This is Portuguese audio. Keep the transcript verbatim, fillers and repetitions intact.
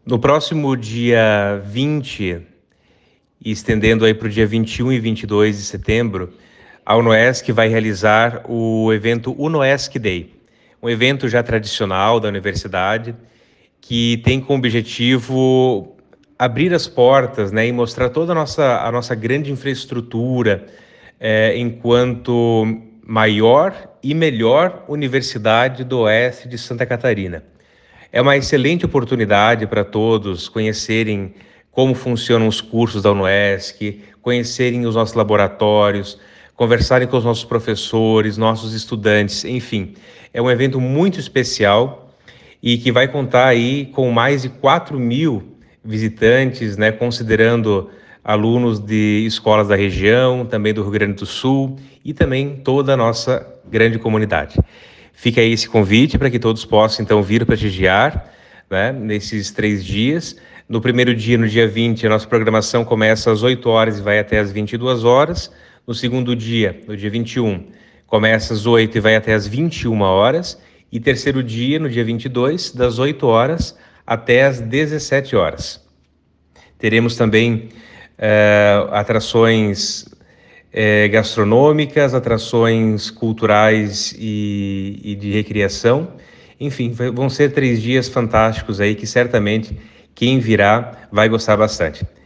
No próximo dia vinte, e estendendo aí para o dia vinte e um e vinte e dois de setembro, a UNOESC vai realizar o evento UNOESC Day, um evento já tradicional da universidade, que tem como objetivo abrir as portas, né, e mostrar toda a nossa, a nossa grande infraestrutura é, enquanto maior e melhor universidade do oeste de Santa Catarina. É uma excelente oportunidade para todos conhecerem como funcionam os cursos da UNOESC, conhecerem os nossos laboratórios, conversarem com os nossos professores, nossos estudantes, enfim. É um evento muito especial e que vai contar aí com mais de quatro mil visitantes, né, considerando alunos de escolas da região, também do Rio Grande do Sul e também toda a nossa grande comunidade. Fica aí esse convite para que todos possam, então, vir prestigiar, né, nesses três dias. No primeiro dia, no dia vinte, a nossa programação começa às oito horas e vai até às vinte e duas horas. No segundo dia, no dia vinte e um, começa às oito e vai até às vinte e uma horas. E terceiro dia, no dia vinte e dois, das oito horas até às dezessete horas. Teremos também uh, atrações uh, gastronômicas, atrações culturais e, e de recreação. Enfim, vão ser três dias fantásticos aí que certamente quem virá vai gostar bastante.